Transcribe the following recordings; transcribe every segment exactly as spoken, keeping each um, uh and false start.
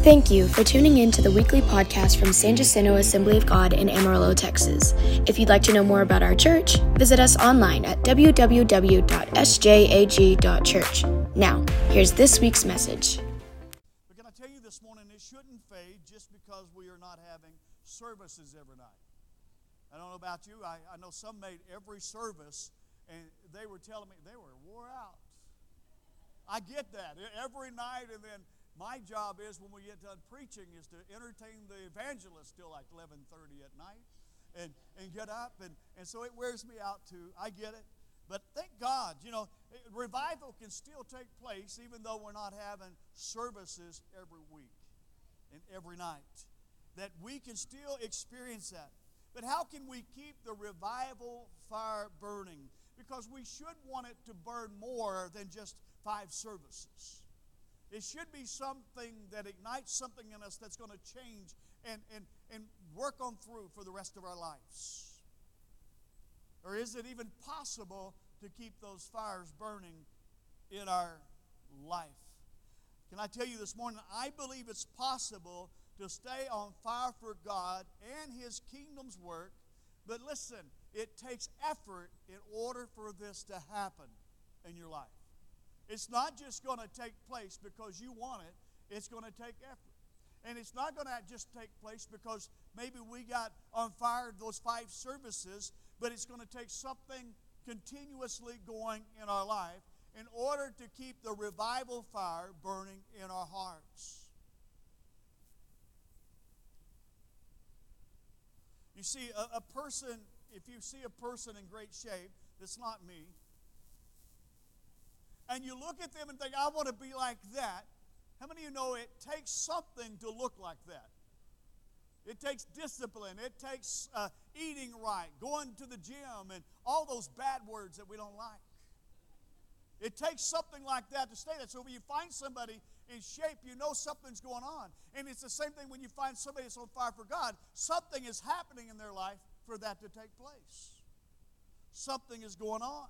Thank you for tuning in to the weekly podcast from San Jacinto Assembly of God in Amarillo, Texas. If you'd like to know more about our church, visit us online at w w w dot s j a g dot church. Now, here's this week's message. But can I tell you this morning, it shouldn't fade just because we are not having services every night. I don't know about you. I, I know some made every service, and they were telling me they were wore out. I get that. Every night, and then my job is, when we get done preaching, is to entertain the evangelist till like eleven thirty at night and, and get up. And, and so it wears me out too. I get it. But thank God, you know, revival can still take place even though we're not having services every week and every night. That we can still experience that. But how can we keep the revival fire burning? Because we should want it to burn more than just five services. It should be something that ignites something in us that's going to change and, and, and work on through for the rest of our lives. Or is it even possible to keep those fires burning in our life? Can I tell you this morning, I believe it's possible to stay on fire for God and His kingdom's work. But listen, it takes effort in order for this to happen in your life. It's not just going to take place because you want it. It's going to take effort. And it's not going to just take place because maybe we got on fire those five services, but it's going to take something continuously going in our life in order to keep the revival fire burning in our hearts. You see, a, a person, if you see a person in great shape, that's not me, and you look at them and think, I want to be like that. How many of you know it takes something to look like that? It takes discipline. It takes uh, eating right, going to the gym, and all those bad words that we don't like. It takes something like that to stay there. So when you find somebody in shape, you know something's going on. And it's the same thing when you find somebody that's on fire for God. Something is happening in their life for that to take place. Something is going on.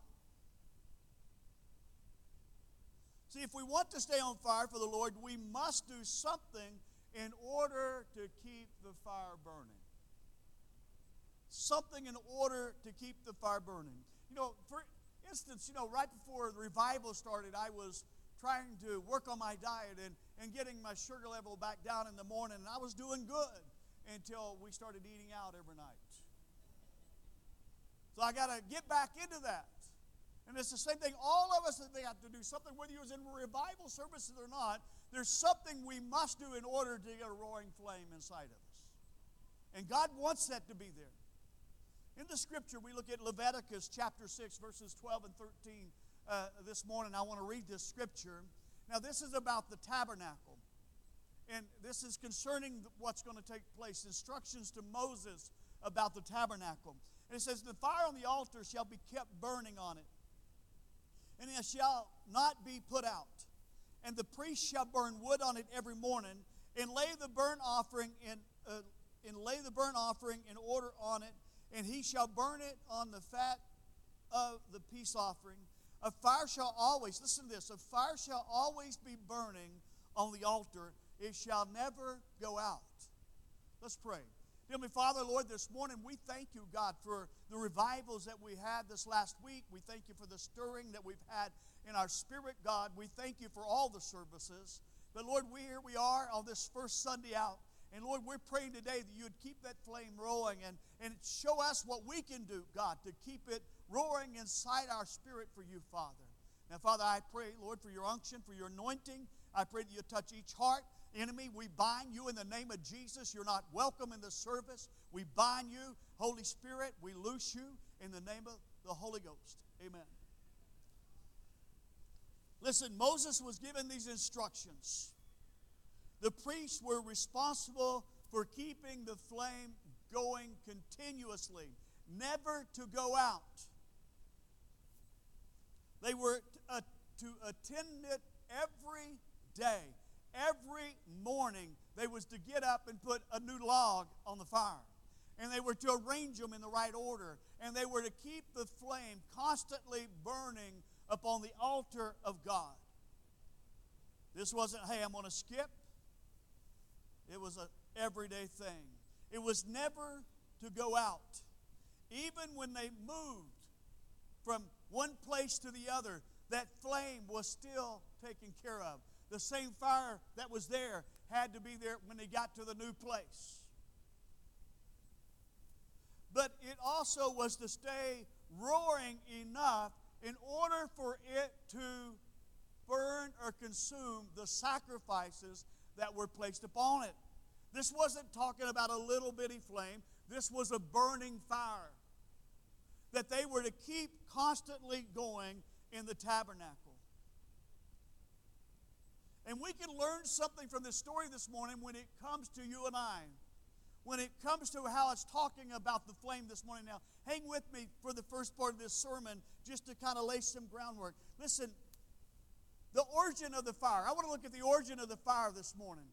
See, if we want to stay on fire for the Lord, we must do something in order to keep the fire burning. Something in order to keep the fire burning. You know, for instance, you know, right before the revival started, I was trying to work on my diet and, and getting my sugar level back down in the morning, and I was doing good until we started eating out every night. So I got to get back into that. And it's the same thing. All of us, they have to do something, whether you're in revival services or not. There's something we must do in order to get a roaring flame inside of us. And God wants that to be there. In the scripture, we look at Leviticus chapter six, verses twelve and thirteen uh, this morning. I want to read this scripture. Now, this is about the tabernacle. And this is concerning what's going to take place. Instructions to Moses about the tabernacle. And it says, the fire on the altar shall be kept burning on it, and it shall not be put out. And the priest shall burn wood on it every morning, and lay the burnt offering in, uh, and lay the burnt offering in order on it, and he shall burn it on the fat of the peace offering. A fire shall always, listen to this, a fire shall always be burning on the altar. It shall never go out. Let's pray. Heavenly Father, Lord, this morning we thank you, God, for the revivals that we had this last week. We thank you for the stirring that we've had in our spirit, God. We thank you for all the services. But Lord, we here we are on this first Sunday out. And Lord, we're praying today that you would keep that flame rolling and, and show us what we can do, God, to keep it roaring inside our spirit for you, Father. Now, Father, I pray, Lord, for your unction, for your anointing. I pray that you touch each heart. Enemy, we bind you in the name of Jesus. You're not welcome in the service. We bind you. Holy Spirit, we loose you in the name of the Holy Ghost. Amen. Listen, Moses was given these instructions. The priests were responsible for keeping the flame going continuously, never to go out. They were uh, to attend it every day. Every morning, they was to get up and put a new log on the fire. And they were to arrange them in the right order. And they were to keep the flame constantly burning upon the altar of God. This wasn't, hey, I'm going to skip. was an everyday thing. It was never to go out. Even when they moved from one place to the other, that flame was still taken care of. The same fire that was there had to be there when they got to the new place. But it also was to stay roaring enough in order for it to burn or consume the sacrifices that were placed upon it. This wasn't talking about a little bitty flame. This was a burning fire that they were to keep constantly going in the tabernacle. And we can learn something from this story this morning when it comes to you and I. When it comes to how it's talking about the flame this morning. Now, hang with me for the first part of this sermon just to kind of lay some groundwork. Listen, the origin of the fire. I want to look at the origin of the fire this morning.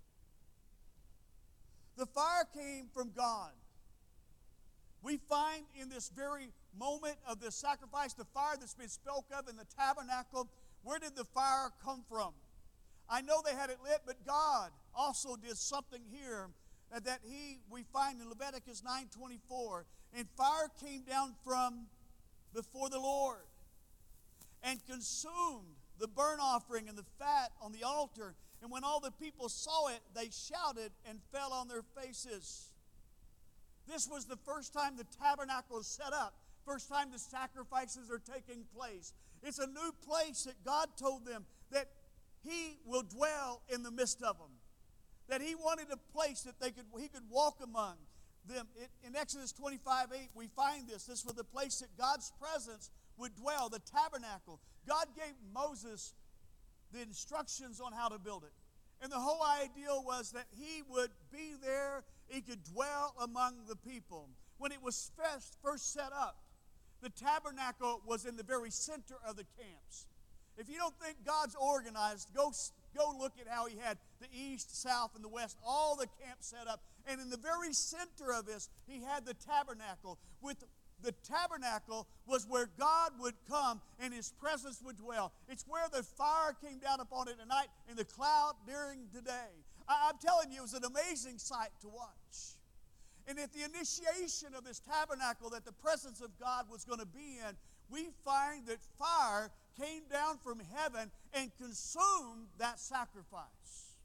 The fire came from God. We find in this very moment of the sacrifice, the fire that's been spoke of in the tabernacle, where did the fire come from? I know they had it lit, but God also did something here that he we find in Leviticus nine twenty-four. And fire came down from before the Lord and consumed the burnt offering and the fat on the altar. And when all the people saw it, they shouted and fell on their faces. This was the first time the tabernacle was set up. First time the sacrifices are taking place. It's a new place that God told them that He will dwell in the midst of them. That He wanted a place that they could He could walk among them. It, in Exodus twenty-five eight, we find this. This was the place that God's presence would dwell, the tabernacle. God gave Moses the instructions on how to build it. And the whole idea was that He would be there, He could dwell among the people. When it was first, first set up, the tabernacle was in the very center of the camps. If you don't think God's organized, go, go look at how He had the east, south, and the west, all the camps set up. And in the very center of this, He had the tabernacle. With the tabernacle was where God would come and His presence would dwell. It's where the fire came down upon it at night and the cloud during the day. I, I'm telling you, it was an amazing sight to watch. And at the initiation of this tabernacle that the presence of God was going to be in, we find that fire came down from heaven and consumed that sacrifice.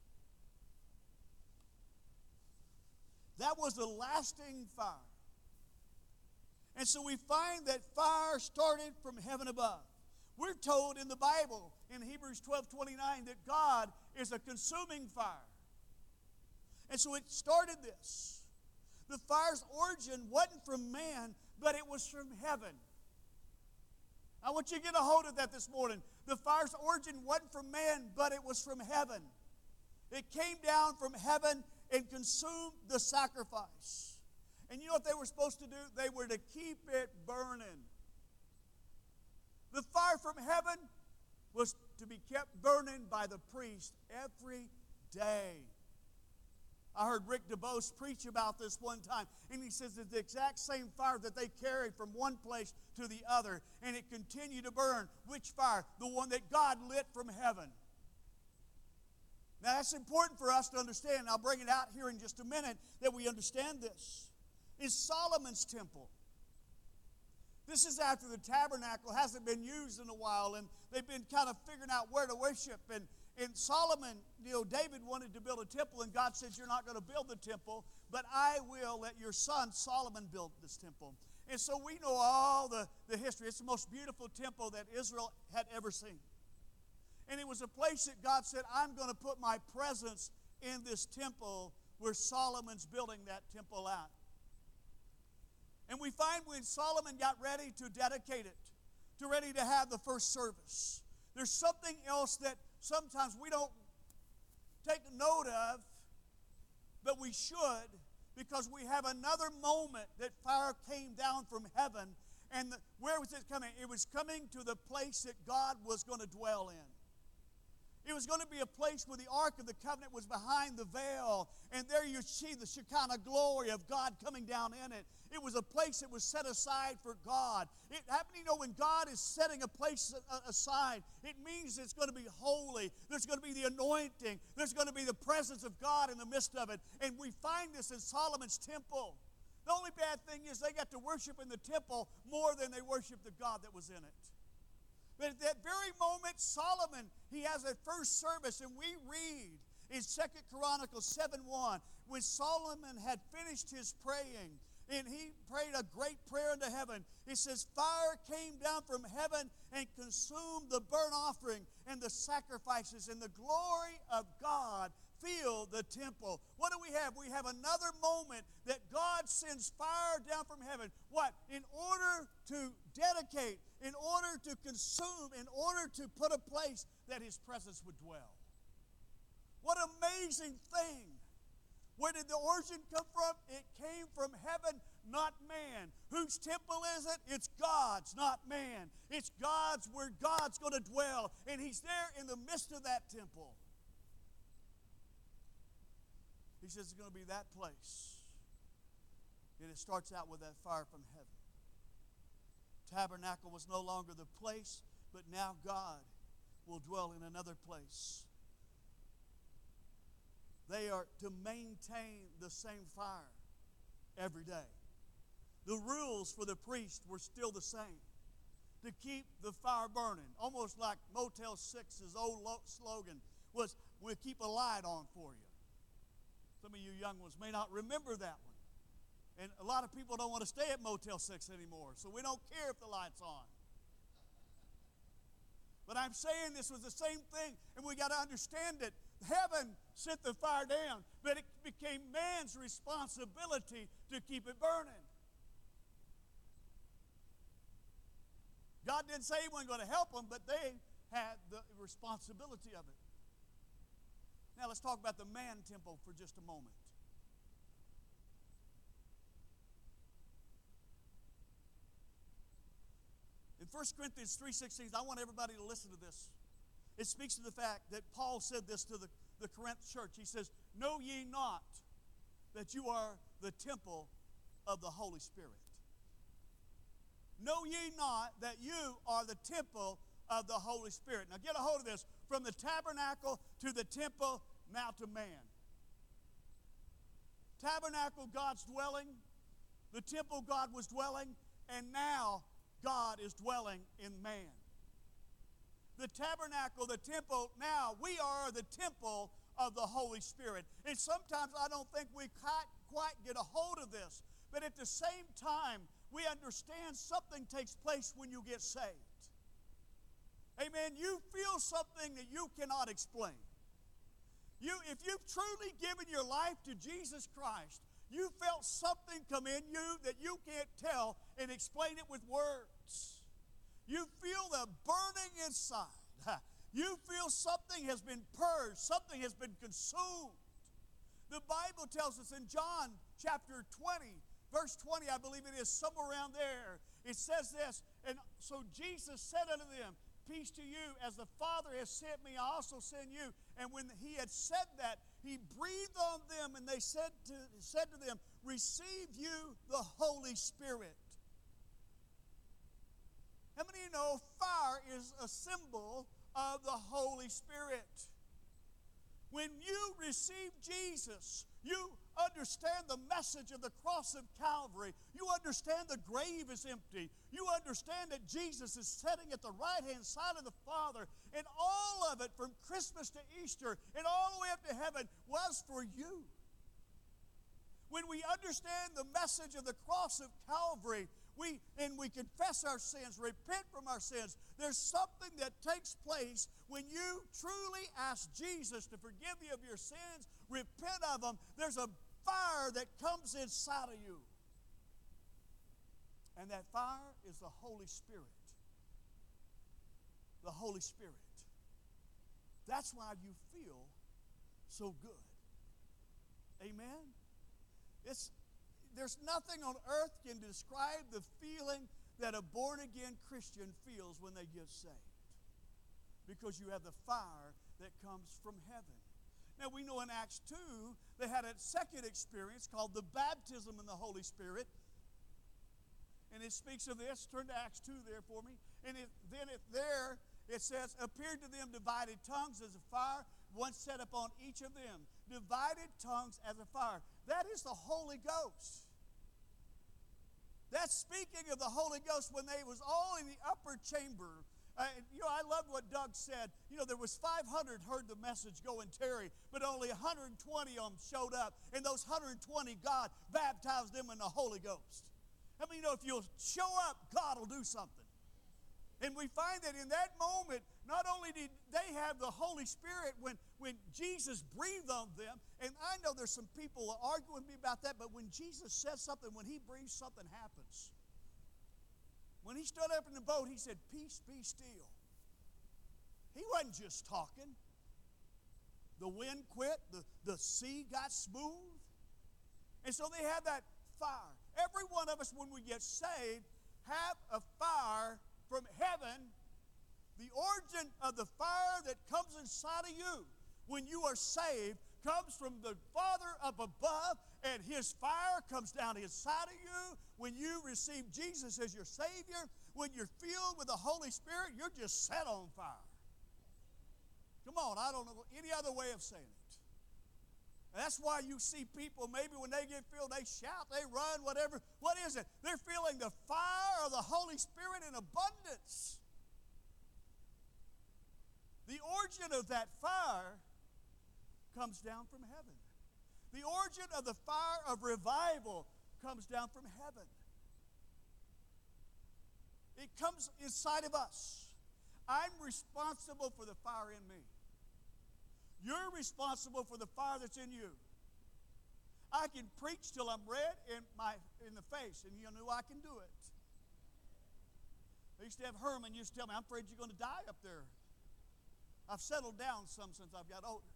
That was a lasting fire. And so we find that fire started from heaven above. We're told in the Bible, in Hebrews twelve twenty-nine, that God is a consuming fire. And so it started this. The fire's origin wasn't from man, but it was from heaven. I want you to get a hold of that this morning. The fire's origin wasn't from man, but it was from heaven. It came down from heaven and consumed the sacrifice. And you know what they were supposed to do? They were to keep it burning. The fire from heaven was to be kept burning by the priest every day. I heard Rick DeBose preach about this one time, and he says it's the exact same fire that they carried from one place to the other, and it continued to burn. Which fire? The one that God lit from heaven. Now that's important for us to understand, and I'll bring it out here in just a minute that we understand this. Is Solomon's temple. This is after the tabernacle hasn't been used in a while, and they've been kind of figuring out where to worship. And, and Solomon, you know, David wanted to build a temple, and God says, you're not going to build the temple, but I will let your son Solomon build this temple. And so we know all the, the history. It's the most beautiful temple that Israel had ever seen. And it was a place that God said, I'm going to put my presence in this temple where Solomon's building that temple at. And we find when Solomon got ready to dedicate it, to ready to have the first service, there's something else that sometimes we don't take note of, but we should, because we have another moment that fire came down from heaven. And the, where was it coming? It was coming to the place that God was going to dwell in. It was going to be a place where the Ark of the Covenant was behind the veil. And there you see the Shekinah glory of God coming down in it. It was a place that was set aside for God. It happened, you know, when God is setting a place aside, it means it's going to be holy. There's going to be the anointing. There's going to be the presence of God in the midst of it. And we find this in Solomon's temple. The only bad thing is they got to worship in the temple more than they worshiped the God that was in it. But at that very moment, Solomon, he has a first service, and we read in Second Chronicles seven one, when Solomon had finished his praying, and he prayed a great prayer unto heaven. It says, fire came down from heaven and consumed the burnt offering and the sacrifices, and the glory of God filled the temple. What do we have? We have another moment that God sends fire down from heaven. What? In order to dedicate, in order to consume, in order to put a place that His presence would dwell. What an amazing thing. Where did the origin come from? It came from heaven, not man. Whose temple is it? It's God's, not man. It's God's, where God's going to dwell. And He's there in the midst of that temple. He says it's going to be that place. And it starts out with that fire from heaven. Tabernacle was no longer the place, but now God will dwell in another place. They are to maintain the same fire every day. The rules for the priest were still the same. To keep the fire burning. Almost like Motel six's old slogan was, we'll keep a light on for you. Some of you young ones may not remember that one. And a lot of people don't want to stay at Motel six anymore, so we don't care if the light's on. But I'm saying this was the same thing, and we got to understand it. Heaven sent the fire down, but it became man's responsibility to keep it burning. God didn't say He wasn't going to help them, but they had the responsibility of it. Now let's talk about the man temple for just a moment. In First Corinthians three sixteen, I want everybody to listen to this. It speaks to the fact that Paul said this to the, the Corinth church. He says, know ye not that you are the temple of the Holy Spirit? Know ye not that you are the temple of the Holy Spirit? Now get a hold of this. From the tabernacle to the temple, now to man. Tabernacle, God's dwelling. The temple, God was dwelling. And now, God is dwelling in man. The tabernacle, the temple, now we are the temple of the Holy Spirit. And sometimes I don't think we quite, quite get a hold of this. But at the same time, we understand something takes place when you get saved. Amen. You feel something that you cannot explain. You, if you've truly given your life to Jesus Christ, you felt something come in you that you can't tell and explain it with words. You feel the burning inside. You feel something has been purged, something has been consumed. The Bible tells us in John chapter twenty, verse twenty, I believe it is, somewhere around there, it says this, and so Jesus said unto them, peace to you, as the Father has sent me, I also send you. And when He had said that, He breathed on them, and they said to, said to them, receive you the Holy Spirit. How many of you know fire is a symbol of the Holy Spirit? When you receive Jesus, you understand the message of the cross of Calvary. You understand the grave is empty. You understand that Jesus is sitting at the right-hand side of the Father. And all of it, from Christmas to Easter and all the way up to heaven, was for you. When we understand the message of the cross of Calvary, we and we confess our sins, repent from our sins, there's something that takes place when you truly ask Jesus to forgive you of your sins, repent of them. There's a fire that comes inside of you. And that fire is the Holy Spirit. The Holy Spirit. That's why you feel so good. Amen? It's, there's nothing on earth can describe the feeling that a born-again Christian feels when they get saved. Because you have the fire that comes from heaven. Now we know in Acts two, they had a second experience called the baptism in the Holy Spirit. And it speaks of this. Turn to Acts two there for me. And it, then it, there it says, appeared to them divided tongues as a fire, one set upon each of them. Divided tongues as a fire. That is the Holy Ghost. That's speaking of the Holy Ghost when they was all in the upper chamber. Uh, you know, I loved what Doug said. You know, there was five hundred heard the message go and tarry, but only one hundred twenty of them showed up. And those one hundred twenty, God baptized them in the Holy Ghost. I mean, you know, if you'll show up, God will do something. And we find that in that moment, not only did they have the Holy Spirit when, when Jesus breathed on them, and I know there's some people who argue with me about that, but when Jesus says something, when he breathes, something happens. When he stood up in the boat, he said, peace, be still. He wasn't just talking. The wind quit, the, the sea got smooth. And so they had that fire. Every one of us, when we get saved, have a fire from heaven. The origin of the fire that comes inside of you when you are saved comes from the Father up above, and his fire comes down inside of you. When you receive Jesus as your Savior, when you're filled with the Holy Spirit, you're just set on fire. Come on, I don't know any other way of saying it. And that's why you see people, maybe when they get filled, they shout, they run, whatever. What is it? They're feeling the fire of the Holy Spirit in abundance. The origin of that fire comes down from heaven. The origin of the fire of revival comes down from heaven. It comes inside of us. I'm responsible for the fire in me. You're responsible for the fire that's in you. I can preach till I'm red in, my, in the face, and you know I can do it. I used to have Herman used to tell me, I'm afraid you're going to die up there. I've settled down some since I've got older.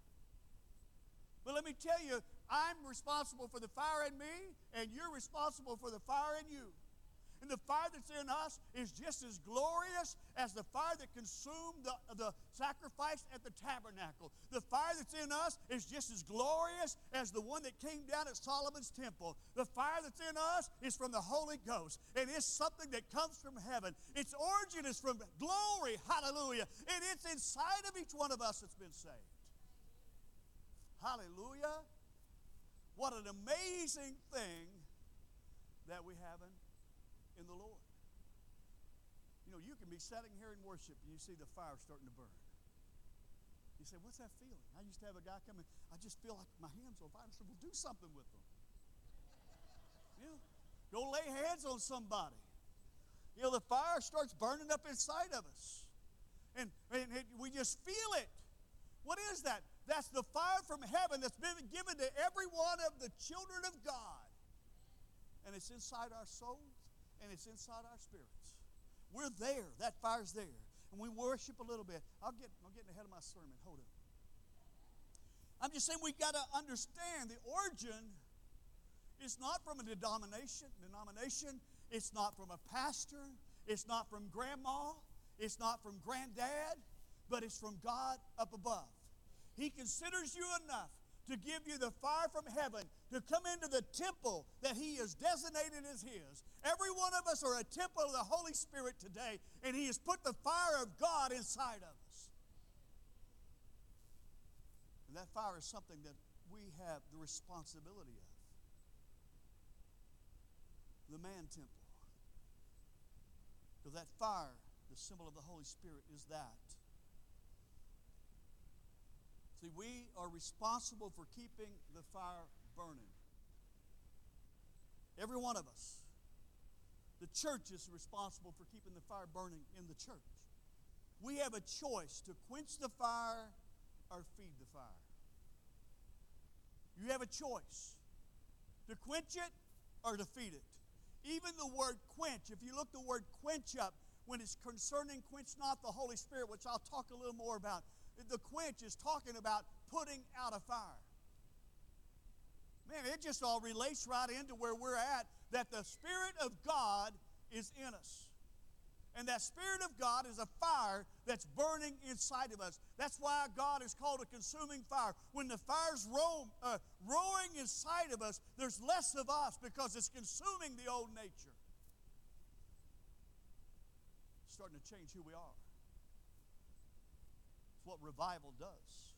But let me tell you, I'm responsible for the fire in me, and you're responsible for the fire in you. And the fire that's in us is just as glorious as the fire that consumed the, the sacrifice at the tabernacle. The fire that's in us is just as glorious as the one that came down at Solomon's temple. The fire that's in us is from the Holy Ghost. And it's something that comes from heaven. Its origin is from glory, hallelujah. And it's inside of each one of us that's been saved. Hallelujah. What an amazing thing that we have in in the Lord. You know, you can be sitting here in worship and you see the fire starting to burn. You say, what's that feeling? I used to have a guy come in, I just feel like my hands are on fire. I said, well, do something with them. You know, go lay hands on somebody. You know, the fire starts burning up inside of us. And, and it, we just feel it. What is that? That's the fire from heaven that's been given to every one of the children of God. And it's inside our souls. And it's inside our spirits. We're there. That fire's there. And we worship a little bit. I'll get, I'm getting ahead of my sermon. Hold it. I'm just saying we've got to understand the origin is not from a denomination. Denomination. It's not from a pastor. It's not from grandma. It's not from granddad. But it's from God up above. He considers you enough to give you the fire from heaven, to come into the temple that he has designated as his. Every one of us are a temple of the Holy Spirit today, and he has put the fire of God inside of us. And that fire is something that we have the responsibility of. The man temple. Because that fire, the symbol of the Holy Spirit, is that. See, we are responsible for keeping the fire burning. Every one of us. The church is responsible for keeping the fire burning in the church. We have a choice to quench the fire or feed the fire. You have a choice to quench it or to feed it. Even the word quench, if you look the word quench up, when it's concerning quench not the Holy Spirit, which I'll talk a little more about, the quench is talking about putting out a fire. Man, it just all relates right into where we're at, that the Spirit of God is in us. And that Spirit of God is a fire that's burning inside of us. That's why God is called a consuming fire. When the fire's roam, uh, roaring inside of us, there's less of us because it's consuming the old nature. It's starting to change who we are. It's what revival does.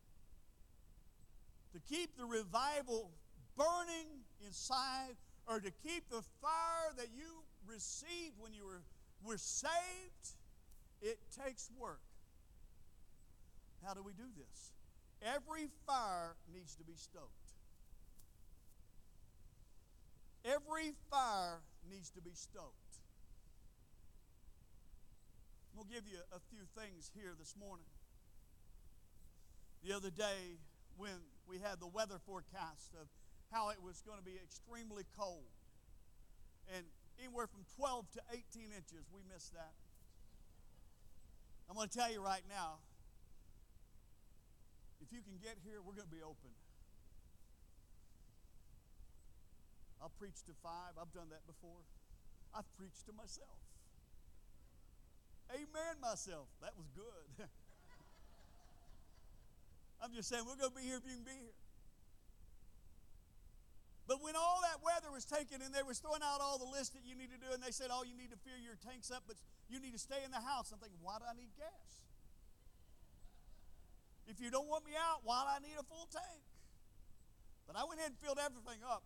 To keep the revival burning inside, or to keep the fire that you received when you were, were saved, it takes work. How do we do this? Every fire needs to be stoked. Every fire needs to be stoked. I'm going to give you a few things here this morning. The other day, when we had the weather forecast of how it was going to be extremely cold, and anywhere from twelve to eighteen inches, we missed that. I'm going to tell you right now, if you can get here, we're going to be open. I'll preach to five. I've done that before. I've preached to myself. Amen, myself. That was good. I'm just saying, we're going to be here if you can be here. But when all that weather was taken and they was throwing out all the lists that you need to do, and they said, oh, you need to fill your tanks up, but you need to stay in the house. I'm thinking, why do I need gas? If you don't want me out, why do I need a full tank? But I went ahead and filled everything up.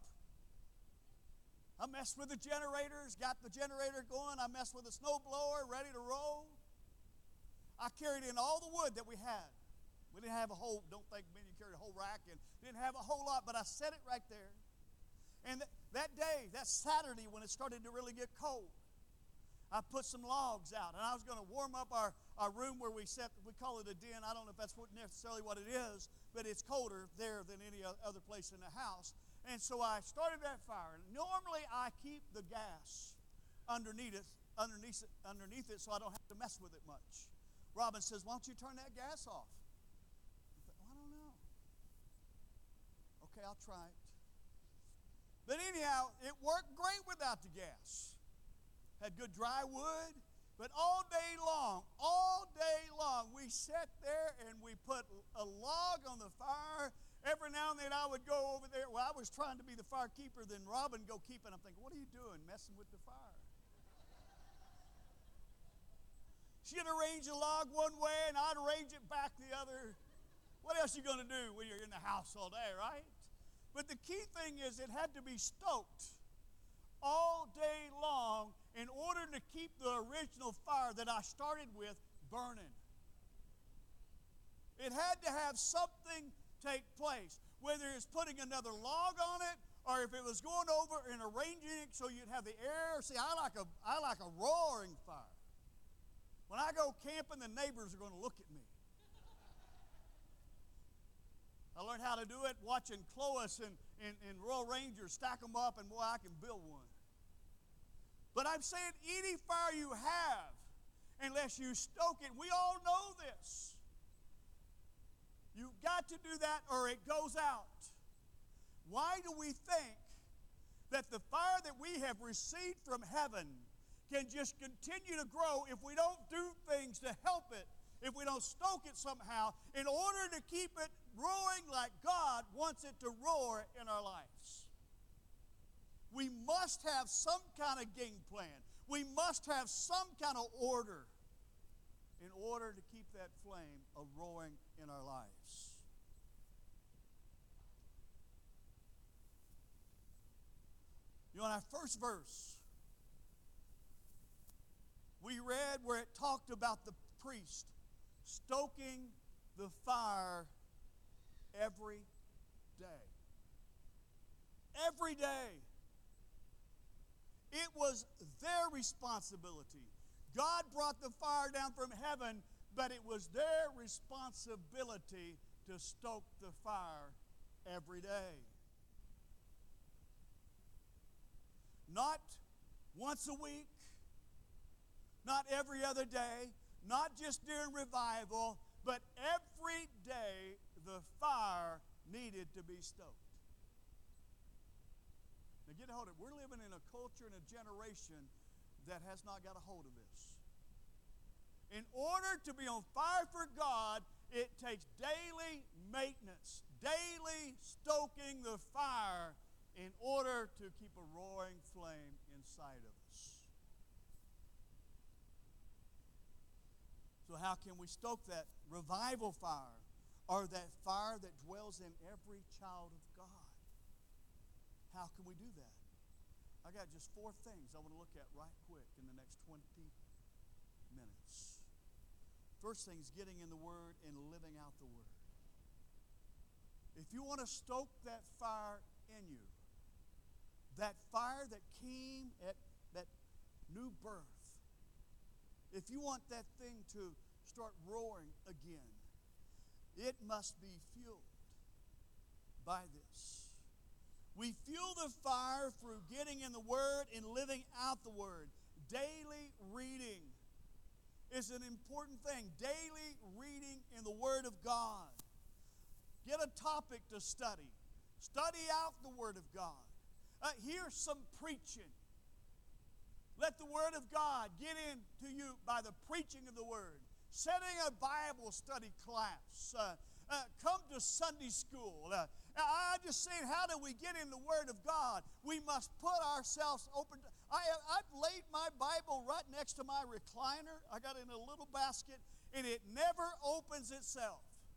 I messed with the generators, got the generator going. I messed with the snow blower, ready to roll. I carried in all the wood that we had. We didn't have a whole, don't think many carried a whole rack, and didn't have a whole lot, but I set it right there. And th- that day, that Saturday, when it started to really get cold, I put some logs out, and I was going to warm up our, our room where we set, we call it a den. I don't know if that's what, necessarily what it is, but it's colder there than any other place in the house. And so I started that fire. Normally, I keep the gas underneath it, underneath it, underneath it so I don't have to mess with it much. Robin says, why don't you turn that gas off? I thought, well, I don't know. Okay, I'll try it. But anyhow, it worked great without the gas. Had good dry wood, but all day long, all day long, we sat there and we put a log on the fire. Every now and then I would go over there. Well, I was trying to be the fire keeper, then Robin go keep it. I'm thinking, what are you doing, messing with the fire? She'd arrange a log one way, and I'd arrange it back the other. What else are you going to do when you're in the house all day, right? But the key thing is it had to be stoked all day long in order to keep the original fire that I started with burning. It had to have something take place, whether it's putting another log on it or if it was going over and arranging it so you'd have the air. See, I like a, I like a roaring fire. When I go camping, the neighbors are going to look at me. I learned how to do it watching Clovis and, and, and Royal Rangers stack them up, and boy, I can build one. But I'm saying any fire you have, unless you stoke it, we all know this. You've got to do that or it goes out. Why do we think that the fire that we have received from heaven can just continue to grow if we don't do things to help it, if we don't stoke it somehow, in order to keep it roaring like God wants it to roar in our lives? We must have some kind of game plan. We must have some kind of order in order to keep that flame a-roaring in our lives. You know, in our first verse, we read where it talked about the priest stoking the fire every day. Every day. It was their responsibility. God brought the fire down from heaven, but it was their responsibility to stoke the fire every day. Not once a week, not every other day, not just during revival, but every day the fire needed to be stoked. Now get a hold of it. We're living in a culture and a generation that has not got a hold of this. In order to be on fire for God, it takes daily maintenance, daily stoking the fire in order to keep a roaring flame inside of us. So how can we stoke that revival fire, or that fire that dwells in every child of God? How can we do that? I got just four things I want to look at right quick in the next twenty minutes. First thing is getting in the Word and living out the Word. If you want to stoke that fire in you, that fire that came at that new birth, if you want that thing to start roaring again, it must be fueled by this. We fuel the fire through getting in the Word and living out the Word. Daily reading is an important thing. Daily reading in the Word of God. Get a topic to study. Study out the Word of God. Uh, hear some preaching. Let the Word of God get into you by the preaching of the Word. Setting a Bible study class. Uh, uh, come to Sunday school. Uh, I just saying, how do we get in the Word of God? We must put ourselves open. To, I, I've laid my Bible right next to my recliner. I got it in a little basket, and it never opens itself.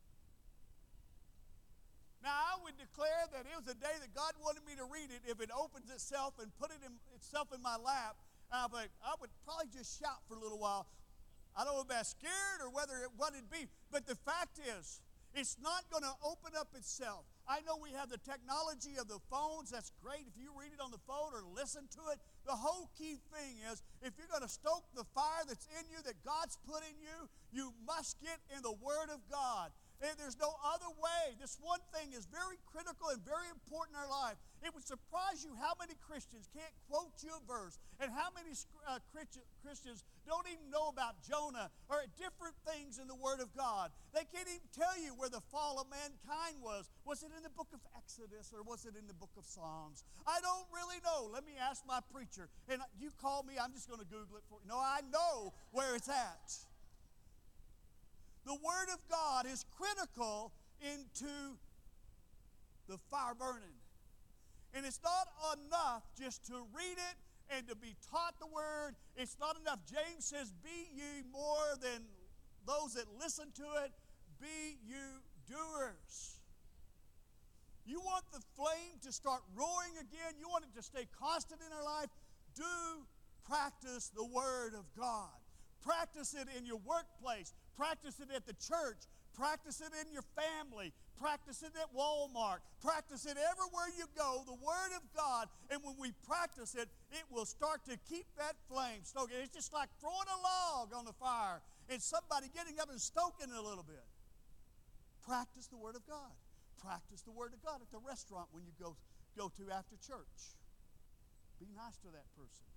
Now, I would declare that it was a day that God wanted me to read it if it opens itself and put it in, itself in my lap. Uh, but I would probably just shout for a little while. I don't know if I'm scared or whether it, what it'd be. But the fact is, it's not going to open up itself. I know we have the technology of the phones. That's great if you read it on the phone or listen to it. The whole key thing is, if you're going to stoke the fire that's in you, that God's put in you, you must get in the Word of God. And there's no other way. This one thing is very critical and very important in our life. It would surprise you how many Christians can't quote you a verse, and how many uh, Christians don't even know about Jonah or different things in the Word of God. They can't even tell you where the fall of mankind was. Was it in the book of Exodus or was it in the book of Psalms? I don't really know. Let me ask my preacher. And you call me, I'm just going to Google it for you. No, I know where it's at. The Word of God is critical into the fire burning. And it's not enough just to read it and to be taught the Word. It's not enough. James says, be ye more than those that listen to it. Be you doers. You want the flame to start roaring again. You want it to stay constant in our life. Do practice the Word of God. Practice it in your workplace. Practice it at the church. Practice it in your family. Practice it at Walmart. Practice it everywhere you go, the Word of God. And when we practice it, it will start to keep that flame stoking. It's just like throwing a log on the fire and somebody getting up and stoking it a little bit. Practice the Word of God. Practice the Word of God at the restaurant when you go, go to after church. Be nice to that person.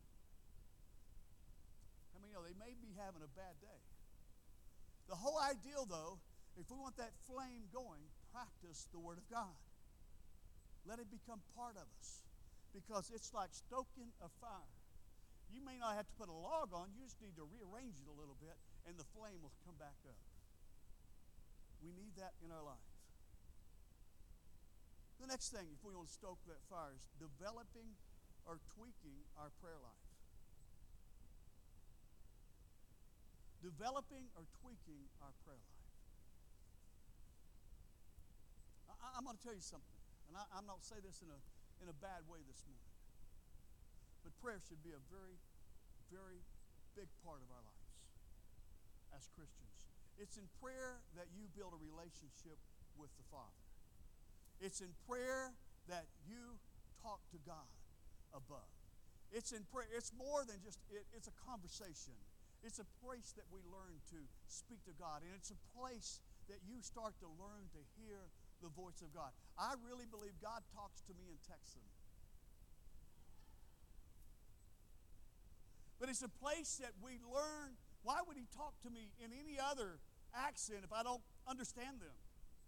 I mean, you know, they may be having a bad day. The whole ideal, though, if we want that flame going, practice the Word of God. Let it become part of us, because it's like stoking a fire. You may not have to put a log on. You just need to rearrange it a little bit, and the flame will come back up. We need that in our life. The next thing, if we want to stoke that fire, is developing or tweaking our prayer life. Developing or tweaking our prayer life. I, I'm going to tell you something, and I, I'm not saying this in a, in a bad way this morning, but prayer should be a very, very big part of our lives as Christians. It's in prayer that you build a relationship with the Father. It's in prayer that you talk to God above. It's in prayer. It's more than just, it, it's a conversation. It's a place that we learn to speak to God. And it's a place that you start to learn to hear the voice of God. I really believe God talks to me in Texan. But it's a place that we learn. Why would He talk to me in any other accent if I don't understand them?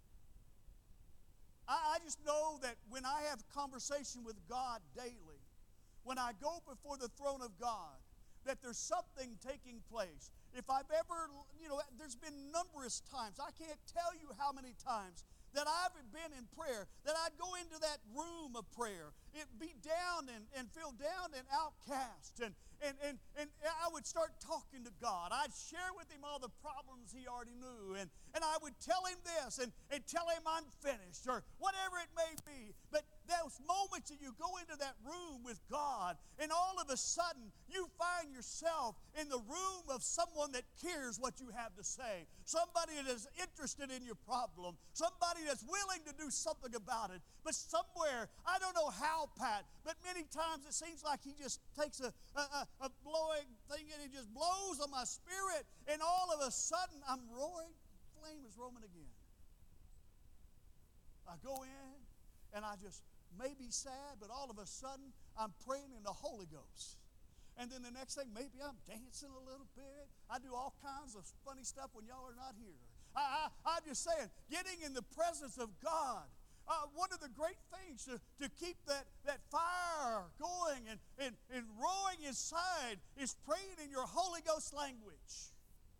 I, I just know that when I have conversation with God daily, when I go before the throne of God, that there's something taking place. if I've ever, you know, there's been numerous times, I can't tell you how many times that I've been in prayer, that I'd go into that room of prayer, it'd be down and, and feel down and outcast, and, and, and, and I would start talking to God. I'd share with Him all the problems He already knew, and, and I would tell Him this, and, and tell Him I'm finished, or whatever it may be. But those moments that you go into that room with God, and all of a sudden you find yourself in the room of someone that cares what you have to say, somebody that is interested in your problem, somebody that's willing to do something about it. But somewhere, I don't know how, Pat, but many times it seems like He just takes a, a, a blowing thing and He just blows on my spirit, and all of a sudden I'm roaring, flame is roaming again. I go in and I just may be sad, but all of a sudden I'm praying in the Holy Ghost. And then the next thing, maybe I'm dancing a little bit. I do all kinds of funny stuff when y'all are not here. I, I, I'm just saying, getting in the presence of God. Uh, one of the great things to, to keep that, that fire going and, and, and roaring inside is praying in your Holy Ghost language.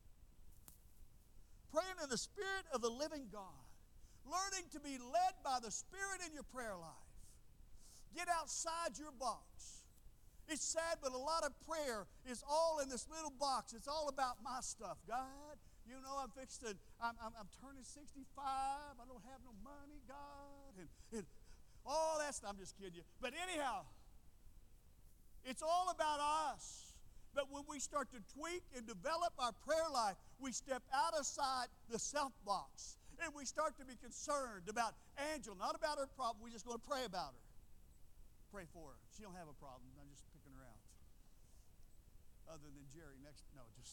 Praying in the Spirit of the living God. Learning to be led by the Spirit in your prayer life. Get outside your box. It's sad, but a lot of prayer is all in this little box. It's all about my stuff. God, you know, I'm fixed to, I'm, I'm, I'm turning sixty-five. I don't have no money, God. And, and all that stuff. I'm just kidding you. But anyhow, it's all about us. But when we start to tweak and develop our prayer life, we step out outside the self box. And we start to be concerned about Angela, not about her problem. We're just going to pray about her. Pray for her. She don't have a problem. I'm just picking her out. Other than Jerry next. No, just.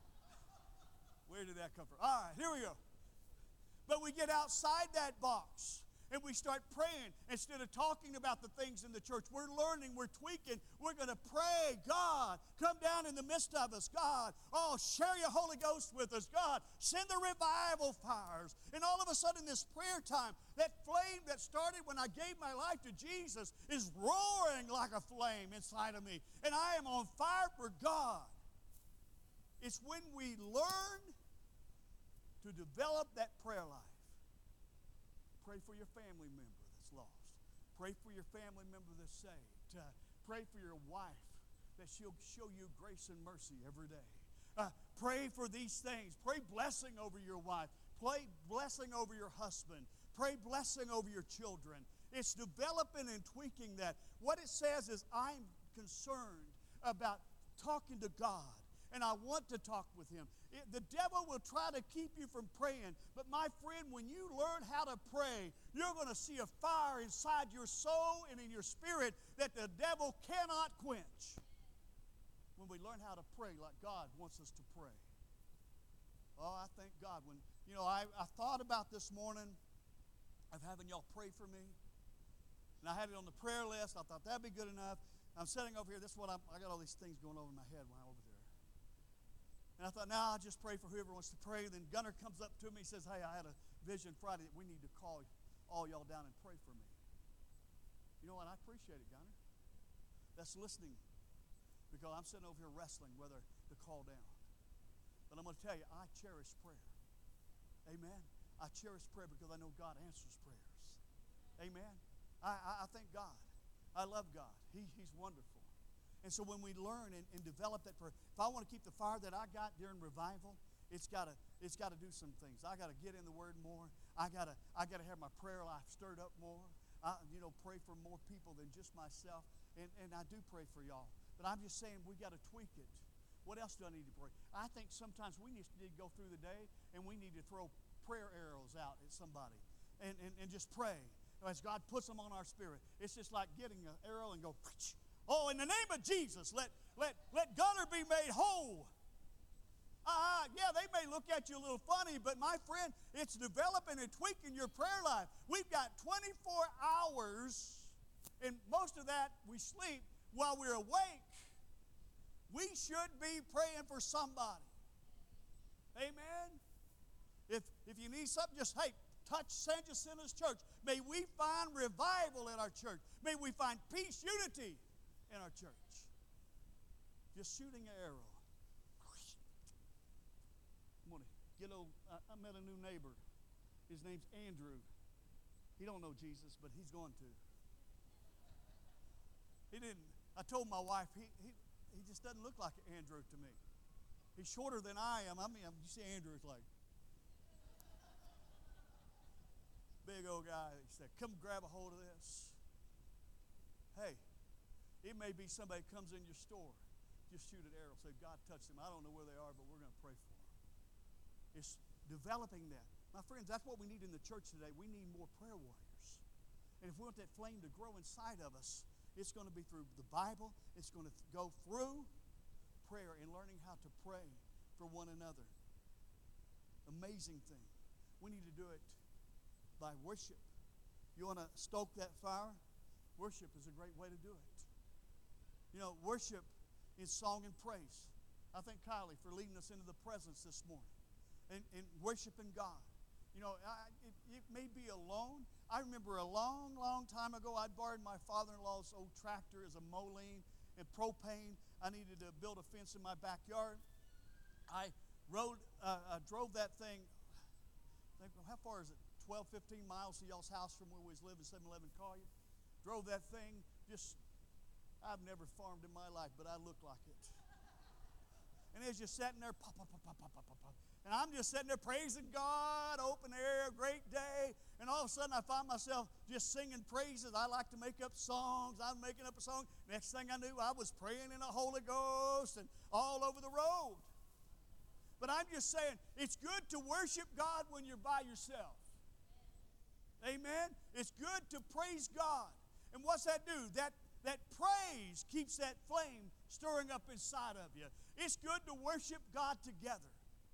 Where did that come from? All right, here we go. But we get outside that box and we start praying instead of talking about the things in the church. We're learning, we're tweaking. We're going to pray. God, come down in the midst of us. God, oh, share your Holy Ghost with us. God, send the revival fires. And all of a sudden, this prayer time, that flame that started when I gave my life to Jesus is roaring like a flame inside of me. And I am on fire for God. It's when we learn to develop that prayer life. Pray for your family member that's lost. Pray for your family member that's saved. Uh, pray for your wife that she'll show you grace and mercy every day. Uh, pray for these things. Pray blessing over your wife. Pray blessing over your husband. Pray blessing over your children. It's developing and tweaking that. What it says is, I'm concerned about talking to God. And I want to talk with Him. It, the devil will try to keep you from praying. But my friend, when you learn how to pray, you're going to see a fire inside your soul and in your spirit that the devil cannot quench. When we learn how to pray like God wants us to pray. Oh, I thank God. When, you know, I, I thought about this morning of having y'all pray for me. And I had it on the prayer list. I thought that'd be good enough. I'm sitting over here. This is what I'm, I got all these things going over in my head when I'm over there. And I thought, now I'll just pray for whoever wants to pray. And then Gunnar comes up to me and says, hey, I had a vision Friday that we need to call all y'all down and pray for me. You know what? I appreciate it, Gunnar. That's listening. Because I'm sitting over here wrestling whether to call down. But I'm going to tell you, I cherish prayer. Amen. I cherish prayer because I know God answers prayers. Amen. I, I, I thank God. I love God. He, he's wonderful. And so when we learn and, and develop that prayer, if I want to keep the fire that I got during revival, it's got to it's got to do some things. I got to get in the Word more. I got to I got to have my prayer life stirred up more. I, you know, pray for more people than just myself. And, and I do pray for y'all. But I'm just saying we got to tweak it. What else do I need to pray? I think sometimes we need to go through the day and we need to throw prayer arrows out at somebody and, and, and just pray. As God puts them on our spirit. It's just like getting an arrow and go, oh, in the name of Jesus, let, let, let Gunnar be made whole. Uh, yeah, they may look at you a little funny, but my friend, it's developing and tweaking your prayer life. We've got twenty-four hours, and most of that we sleep while we're awake. We should be praying for somebody. Amen? If, if you need something, just, hey, touch San Jacinto's church. May we find revival in our church. May we find peace, unity in our church. Just shooting an arrow. get old, I, I met a new neighbor. His name's Andrew. He don't know Jesus, but he's going to. He didn't. I told my wife, he, he, he just doesn't look like Andrew to me. He's shorter than I am. I mean, you see Andrew, it's like, big old guy. He said, come grab a hold of this. Hey, it may be somebody comes in your store. Just shoot an arrow. Say, God touched them. I don't know where they are, but we're going to pray for them. It's developing that. My friends, that's what we need in the church today. We need more prayer warriors. And if we want that flame to grow inside of us, it's going to be through the Bible. It's going to go through prayer and learning how to pray for one another. Amazing thing. We need to do it by worship. You want to stoke that fire? Worship is a great way to do it. You know, worship is song and praise. I thank Kylie for leading us into the presence this morning and, and worshiping God. You know, I, it, it may be alone. I remember a long, long time ago, I borrowed my father-in-law's old tractor as a Moline and propane. I needed to build a fence in my backyard. I rode, uh, I drove that thing, I think, how far is it? twelve, fifteen miles to y'all's house from where we was living, seven eleven Collier. Drove that thing, just, I've never farmed in my life, but I look like it. And it's just sitting there, pop, pop, pop, pop, pop, pop, pop. And I'm just sitting there praising God, open air, great day. And all of a sudden I find myself just singing praises. I like to make up songs. I'm making up a song. Next thing I knew, I was praying in the Holy Ghost and all over the road. But I'm just saying, it's good to worship God when you're by yourself. Amen? It's good to praise God. And what's that do? That, that praise keeps that flame stirring up inside of you. It's good to worship God together.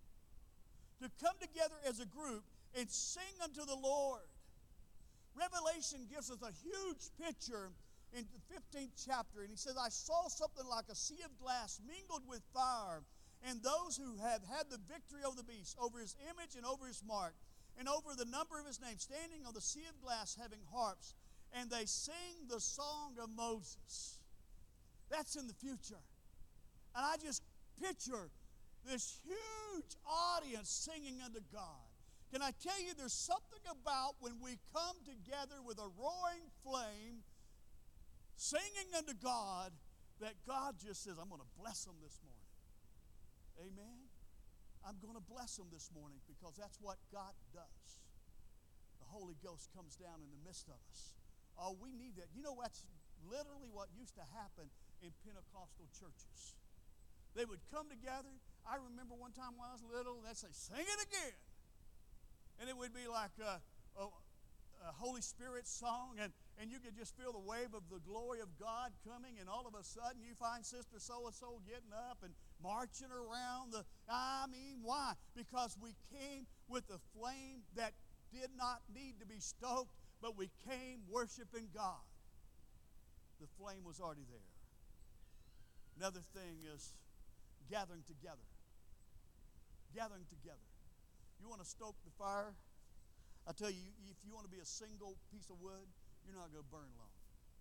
To come together as a group and sing unto the Lord. Revelation gives us a huge picture in the fifteenth chapter, and he says, I saw something like a sea of glass mingled with fire, and those who have had the victory over the beast, over his image and over his mark, and over the number of his name, standing on the sea of glass having harps, and they sing the song of Moses. That's in the future. And I just picture this huge audience singing unto God. Can I tell you, there's something about when we come together with a roaring flame, singing unto God, that God just says, I'm going to bless them this morning. Amen? I'm going to bless them this morning because that's what God does. The Holy Ghost comes down in the midst of us. Oh, we need that. You know, that's literally what used to happen in Pentecostal churches. They would come together. I remember one time when I was little, they'd say, sing it again. And it would be like a, a, a Holy Spirit song, and, and you could just feel the wave of the glory of God coming, and all of a sudden you find Sister so-and-so getting up and marching around the, I mean, why? Because we came with a flame that did not need to be stoked, but we came worshiping God. The flame was already there. Another thing is gathering together. Gathering together. You want to stoke the fire? I tell you, if you want to be a single piece of wood, you're not going to burn long.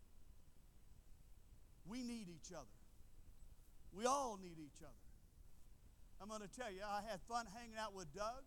We need each other. We all need each other. I'm going to tell you, I had fun hanging out with Doug.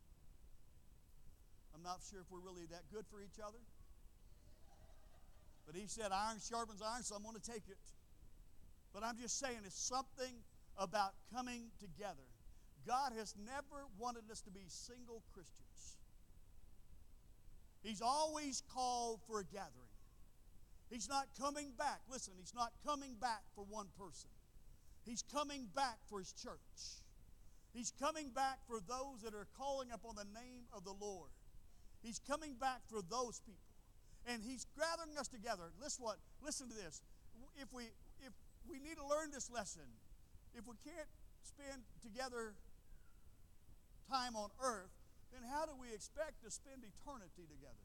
I'm not sure if we're really that good for each other. But he said iron sharpens iron, so I'm going to take it. But I'm just saying, it's something about coming together. God has never wanted us to be single Christians. He's always called for a gathering. He's not coming back. Listen, he's not coming back for one person. He's coming back for his church. He's coming back for those that are calling upon the name of the Lord. He's coming back for those people. And he's gathering us together. Listen what? Listen to this. If we if we need to learn this lesson, if we can't spend together time on earth, then how do we expect to spend eternity together?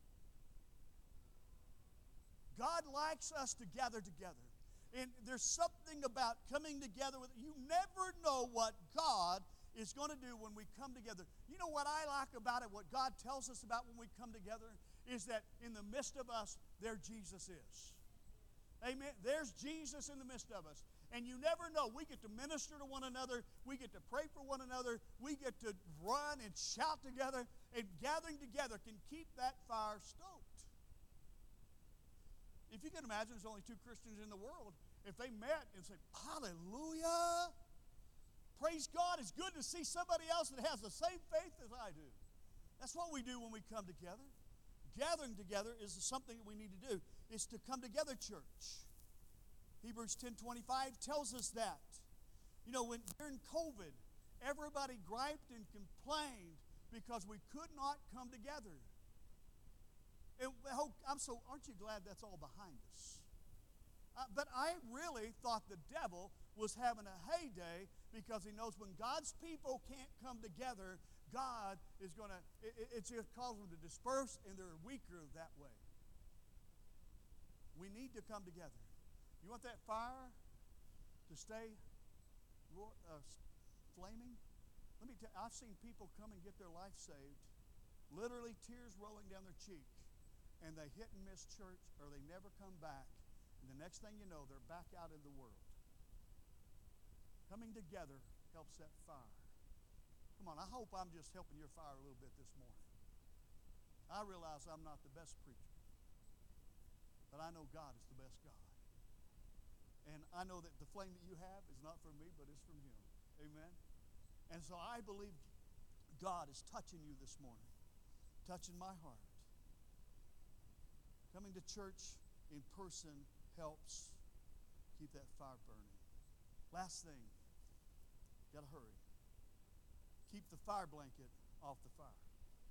God likes us to gather together. And there's something about coming together with, you never know what God is going to do when we come together. You know what I like about it, what God tells us about when we come together, is that in the midst of us, there Jesus is. Amen. There's Jesus in the midst of us. And you never know. We get to minister to one another. We get to pray for one another. We get to run and shout together. And gathering together can keep that fire stoked. If you can imagine, there's only two Christians in the world. If they met and said, hallelujah, praise God, it's good to see somebody else that has the same faith as I do. That's what we do when we come together. Gathering together is something that we need to do. It's to come together, church. Hebrews ten twenty-five tells us that. You know, when during COVID, everybody griped and complained because we could not come together. And I'm so, aren't you glad that's all behind us? Uh, but I really thought the devil was having a heyday because he knows when God's people can't come together, God is going to, it, it's going to cause them to disperse, and they're weaker that way. We need to come together. You want that fire to stay uh, flaming? Let me tell you, I've seen people come and get their life saved, literally tears rolling down their cheek, and they hit and miss church, or they never come back. And the next thing you know, they're back out in the world. Coming together helps that fire. Come on, I hope I'm just helping your fire a little bit this morning. I realize I'm not the best preacher, but I know God is the best God. And I know that the flame that you have is not from me, but it's from Him. Amen? And so I believe God is touching you this morning, touching my heart. Coming to church in person helps keep that fire burning. Last thing, got to hurry. Keep the fire blanket off the fire.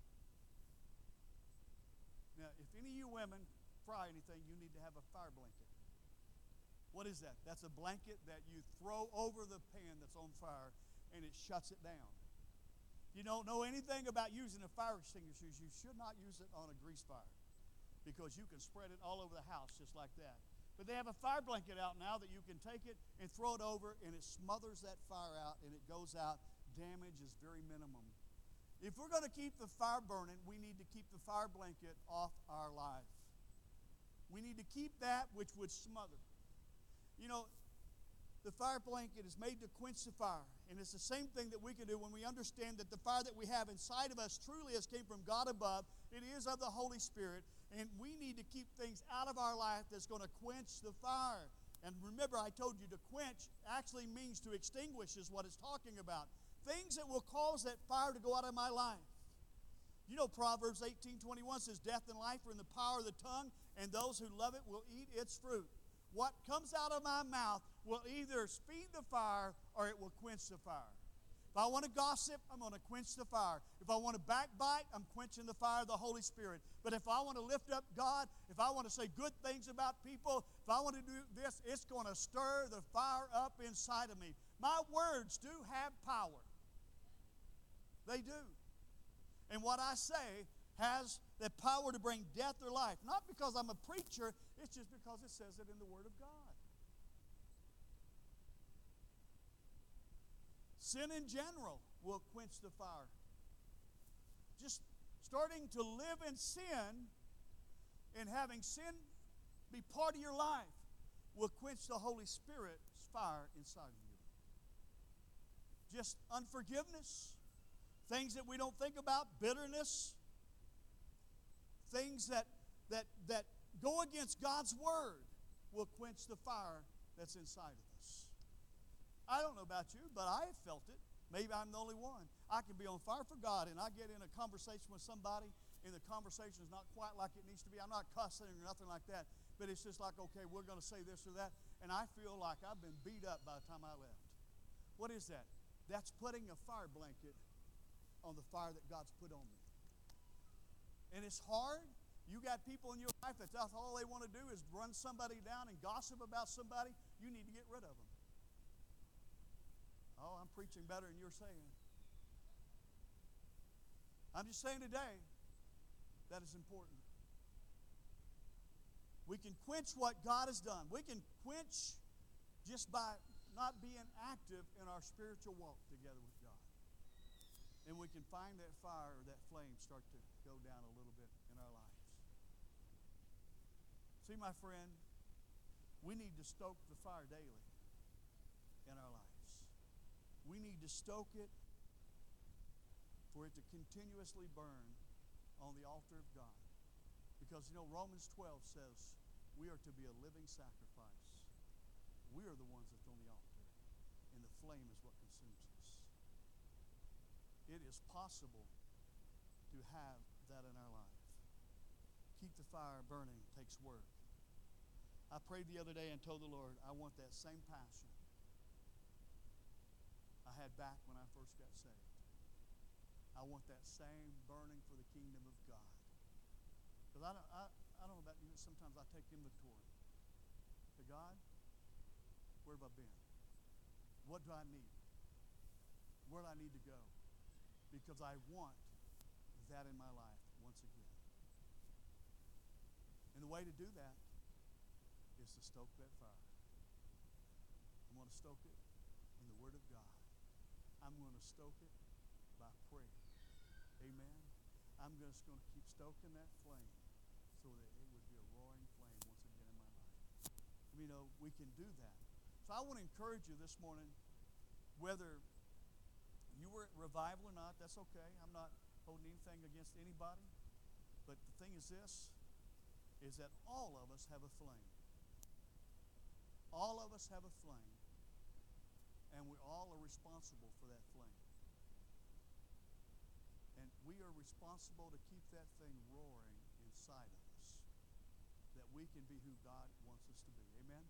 Now, if any of you women fry anything, you need to have a fire blanket. What is that? That's a blanket that you throw over the pan that's on fire, and it shuts it down. If you don't know anything about using a fire extinguisher, you should not use it on a grease fire, because you can spread it all over the house just like that. But they have a fire blanket out now that you can take it and throw it over, and it smothers that fire out, and it goes out. Damage is very minimum. If we're going to keep the fire burning, we need to keep the fire blanket off our life. We need to keep that which would smother. You know, the fire blanket is made to quench the fire. And it's the same thing that we can do when we understand that the fire that we have inside of us truly has came from God above. It is of the Holy Spirit. And we need to keep things out of our life that's going to quench the fire. And remember, I told you to quench actually means to extinguish is what it's talking about. Things that will cause that fire to go out of my life. You know, Proverbs eighteen twenty-one says, death and life are in the power of the tongue, and those who love it will eat its fruit. What comes out of my mouth will either speed the fire or it will quench the fire. If I want to gossip, I'm going to quench the fire. If I want to backbite, I'm quenching the fire of the Holy Spirit. But if I want to lift up God, if I want to say good things about people, if I want to do this, it's going to stir the fire up inside of me. My words do have power. They do. And what I say has the power to bring death or life. Not because I'm a preacher, it's just because it says it in the Word of God. Sin in general will quench the fire. Just starting to live in sin and having sin be part of your life will quench the Holy Spirit's fire inside of you. Just unforgiveness, things that we don't think about, bitterness, things that, that, that go against God's Word will quench the fire that's inside of us. I don't know about you, but I have felt it. Maybe I'm the only one. I can be on fire for God, and I get in a conversation with somebody, and the conversation is not quite like it needs to be. I'm not cussing or nothing like that, but it's just like, okay, we're going to say this or that, and I feel like I've been beat up by the time I left. What is that? That's putting a fire blanket on the fire that God's put on me. And it's hard. You got people in your life that's all they want to do is run somebody down and gossip about somebody. You need to get rid of them. Oh, I'm preaching better than you're saying. I'm just saying today that is important. We can quench what God has done. We can quench just by not being active in our spiritual walk together with God. And we can find that fire or that flame start to go down a little bit in our lives. See, my friend, we need to stoke the fire daily. in our lives. We need to stoke it for it to continuously burn on the altar of God. Because, you know, Romans twelve says we are to be a living sacrifice. We are the ones that's on the altar, and the flame is what consumes us. It is possible to have that in our life. Keep the fire burning takes work. I prayed the other day and told the Lord, I want that same passion I had back when I first got saved. I want that same burning for the kingdom of God. Because I don't, I, I don't know about you, sometimes I take inventory. To God, where have I been? What do I need? Where do I need to go? Because I want that in my life once again. And the way to do that is to stoke that fire. I'm going to stoke it in the Word of God. I'm going to stoke it by prayer. Amen. I'm just going to keep stoking that flame so that it would be a roaring flame once again in my life. You know, we can do that. So I want to encourage you this morning, whether you were at revival or not, that's okay. I'm not holding anything against anybody. But the thing is this, is that all of us have a flame. All of us have a flame. And we all are responsible for that flame. And we are responsible to keep that thing roaring inside of us, that we can be who God